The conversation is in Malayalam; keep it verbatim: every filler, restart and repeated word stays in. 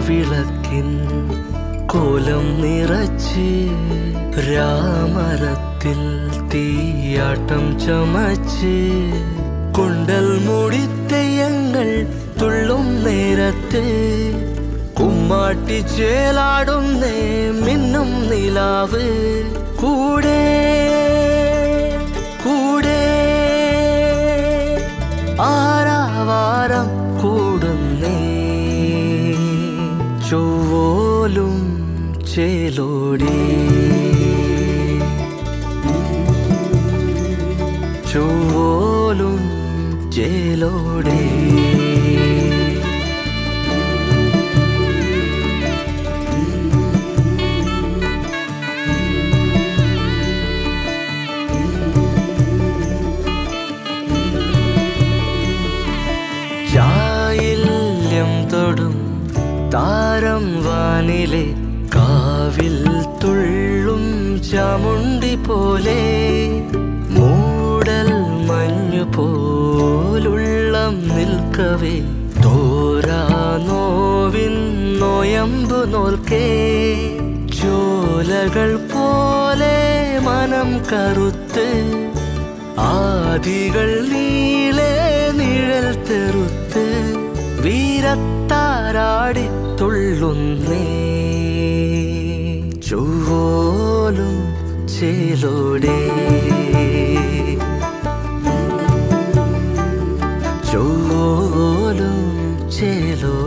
വിളക്കിൻ കോലം നിറച്ച് രാമരത്തിൽ തീയാട്ടം ചമച്ച് കൊണ്ടൽ മുടിത്തെയ്യങ്ങൾ തുള്ളും നേരത്ത് കുമ്മാട്ടി ചേലാടുന്നേ മിന്നും നിലാവ് കൂടെ കൂടെ ആരാവാരം കൂടുന്നേ ചൊവ്വോലും ചേലോടി ചൊവ്വോലും ചേലോടി ചായില്യം തൊടും താരം വാനിലെ കാവിൽ തുള്ളും ചാമുണ്ടി പോലെ മൂടൽ മഞ്ഞു പോലുള്ളം നിൽക്കവേ തോരാ നോവിൻ നോയമ്പു നോൽക്കേ ചോലകൾ പോലെ മനം കറുത്ത് ആദികൾ നീളെ നിഴൽ തെറുത്ത് വീരത്താരാടി തുള്ളുന്നേ ചൊവ്വോലും ചേലോടെ ചൊവ്വോലും ചേലോ